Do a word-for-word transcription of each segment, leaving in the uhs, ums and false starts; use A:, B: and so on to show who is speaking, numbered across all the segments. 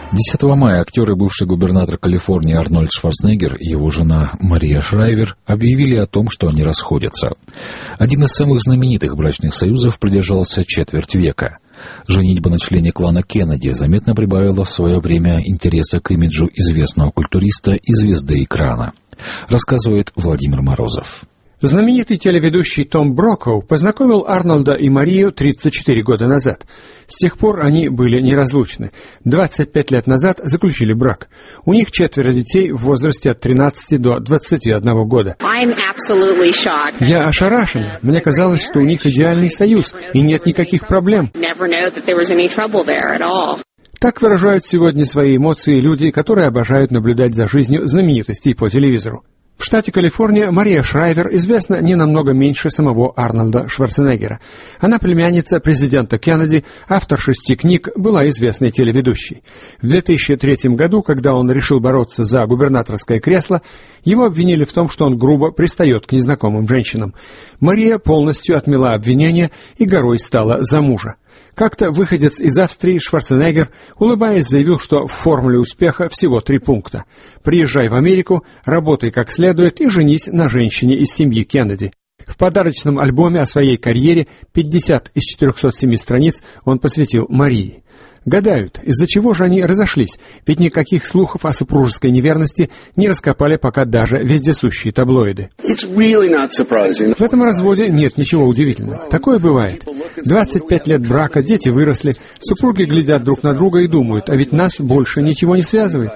A: десятого мая актер и бывший губернатор Калифорнии Арнольд Шварценеггер и его жена Мария Шрайвер объявили о том, что они расходятся. Один из самых знаменитых брачных союзов продержался четверть века. Женитьба на члене клана Кеннеди заметно прибавила в свое время интереса к имиджу известного культуриста и звезды экрана. Рассказывает Владимир Морозов.
B: Знаменитый телеведущий Том Брокоу познакомил Арнольда и Марию тридцать четыре года назад. С тех пор они были неразлучны. двадцать пять лет назад заключили брак. У них четверо детей в возрасте от тринадцати до двадцати одного года. Я ошарашен. Мне казалось, что у них идеальный союз, и нет никаких проблем. Так выражают сегодня свои эмоции люди, которые обожают наблюдать за жизнью знаменитостей по телевизору. В штате Калифорния Мария Шрайвер известна не намного меньше самого Арнольда Шварценеггера. Она племянница президента Кеннеди, автор шести книг, была известной телеведущей. В две тысячи третьем году, когда он решил бороться за губернаторское кресло, его обвинили в том, что он грубо пристает к незнакомым женщинам. Мария полностью отмела обвинения и горой стала за мужа. Как-то выходец из Австрии Шварценеггер, улыбаясь, заявил, что в формуле успеха всего три пункта. Приезжай в Америку, работай как следует и женись на женщине из семьи Кеннеди. В подарочном альбоме о своей карьере пятьдесят из четырехсот семи страниц он посвятил Марии. Гадают, из-за чего же они разошлись, ведь никаких слухов о супружеской неверности не раскопали пока даже вездесущие таблоиды. В этом разводе нет ничего удивительного. Такое бывает. двадцать пять лет брака, дети выросли, супруги глядят друг на друга и думают, а ведь нас больше ничего не связывает.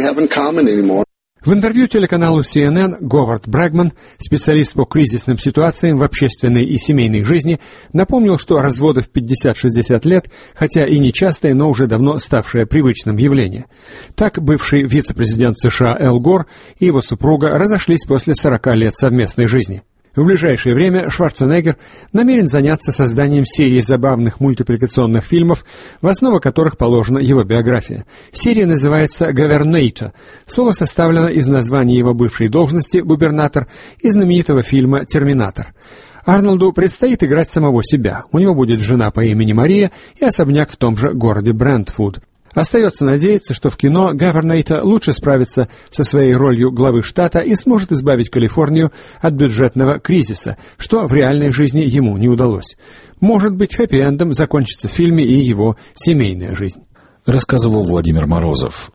B: В интервью телеканалу си эн эн Говард Брэгман, специалист по кризисным ситуациям в общественной и семейной жизни, напомнил, что разводы в пятьдесят-шестьдесят лет, хотя и нечастые, но уже давно ставшее привычным явление. Так, бывший вице-президент США Эл Гор и его супруга разошлись после сорока лет совместной жизни. В ближайшее время Шварценеггер намерен заняться созданием серии забавных мультипликационных фильмов, в основу которых положена его биография. Серия называется «Говернейтор». Слово составлено из названия его бывшей должности «губернатор» и знаменитого фильма «Терминатор». Арнольду предстоит играть самого себя. У него будет жена по имени Мария и особняк в том же городе Брентфуд. Остается надеяться, что в кино Говернейтор лучше справится со своей ролью главы штата и сможет избавить Калифорнию от бюджетного кризиса, что в реальной жизни ему не удалось. Может быть, хэппи-эндом закончится в фильме и его семейная жизнь.
A: Рассказывал Владимир Морозов.